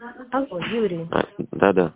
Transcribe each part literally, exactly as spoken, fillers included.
Алло, Юрий. А, да-да.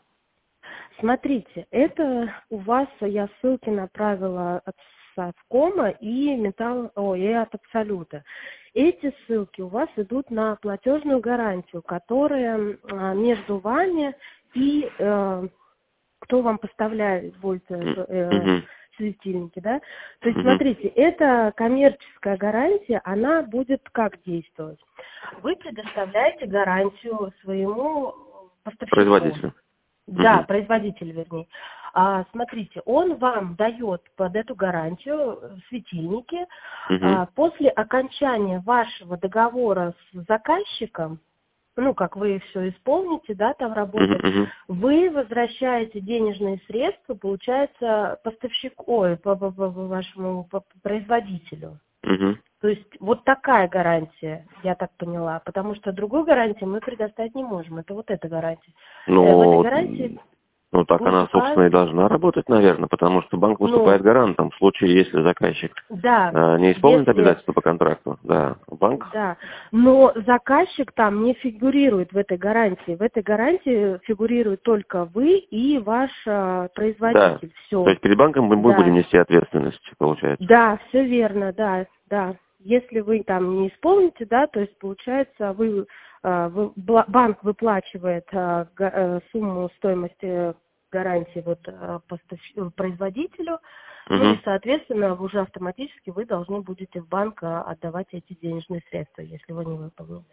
Смотрите, это у вас, я ссылки направила от Совкома и металл, ой, и от Абсолюта. Эти ссылки у вас идут на платежную гарантию, которая а, между вами и э, кто вам поставляет вольт э, Угу. светильники, да? То есть, Угу. смотрите, эта коммерческая гарантия, она будет как действовать? Вы предоставляете гарантию своему поставщику. Производителю. Да, Угу. производитель, вернее. А, смотрите, он вам дает под эту гарантию э, светильники. Угу. А, после окончания вашего договора с заказчиком, ну, как вы все исполните, да, там работать, Угу. вы возвращаете денежные средства, получается, поставщику, ой, по, по- по- по вашему по- по производителю. Угу. То есть вот такая гарантия, я так поняла, потому что другой гарантии мы предоставить не можем, это вот эта гарантия. Э, В этой Ну, гарантии ну, так будет она, собственно, указано, и должна работать, наверное, потому что банк ну, выступает гарантом в случае, если заказчик да, э, не исполнит если, обязательства по контракту. Да, банк. да, но заказчик там не фигурирует в этой гарантии. В этой гарантии фигурирует только вы и ваш э, Да. производитель. То Все, есть перед банком мы будем да, нести ответственность, получается. да, все верно, да, да. Если вы там не исполните, да, то есть получается, вы, э, вы- бла- банк выплачивает э, га- э, сумму стоимости гарантии вот э, поставщ- производителю, ну Угу. и, соответственно, уже автоматически вы должны будете в банк э, отдавать эти денежные средства, если вы не выполнили.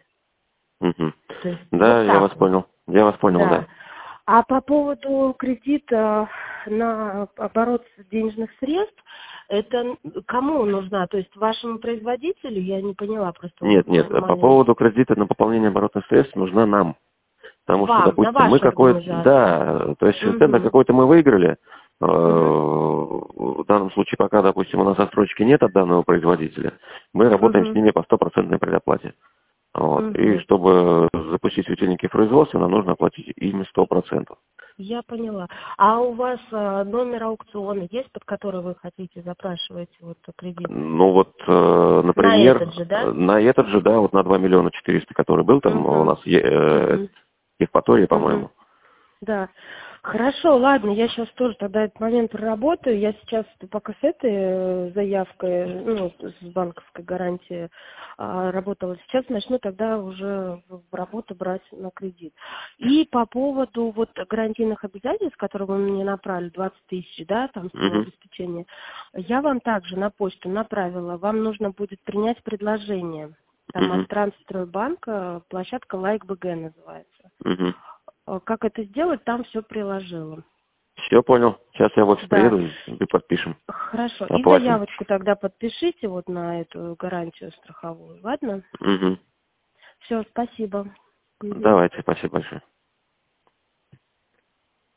Угу. То есть вот Да, я вас так вот. понял. Я вас понял, Да. да. А по поводу кредита на оборот денежных средств, это кому нужна? То есть вашему производителю? Я не поняла просто Нет, нет, по маленький. поводу кредита на пополнение оборотных средств нужна нам. Потому что, Вам, на допустим, мы вашу какой-то, организацию. да, то есть тендер Угу. какой-то мы выиграли. Э, Угу. В данном случае, пока, допустим, у нас отсрочки нет от данного производителя, мы работаем с Угу. ними по стопроцентной предоплате. Вот. И Угу. чтобы запустить светильники в производство, нам нужно оплатить ими сто процентов. Я поняла. А у вас а, номер аукциона есть, под который вы хотите, запрашиваете вот кредит? Ну вот, э, На например, этот же, э, да? на этот же, да, вот на два миллиона четыреста, который был там у Угу. нас е- э, Угу. Евпатория, Угу. по-моему. Да. Хорошо, ладно, я сейчас тоже тогда этот момент проработаю. Я сейчас пока с этой э, заявкой, ну, с банковской гарантией а, работала. Сейчас начну тогда уже в в работу брать на кредит. И по поводу вот гарантийных обязательств, которые вы мне направили, двадцать тысяч, да, там сумма Мгм. обеспечения, я вам также на почту направила. Вам нужно будет принять предложение. Там от Мгм. Трансстройбанка площадка Лайк.БГ называется. Мгм. Э, Как это сделать, там все приложила. Все понял. Сейчас я в офис Да, приеду и и подпишем. хорошо. И Оплатим. заявочку тогда подпишите вот на эту гарантию страховую, ладно? Мгм. Все, спасибо. Мгм. Давайте, спасибо большое.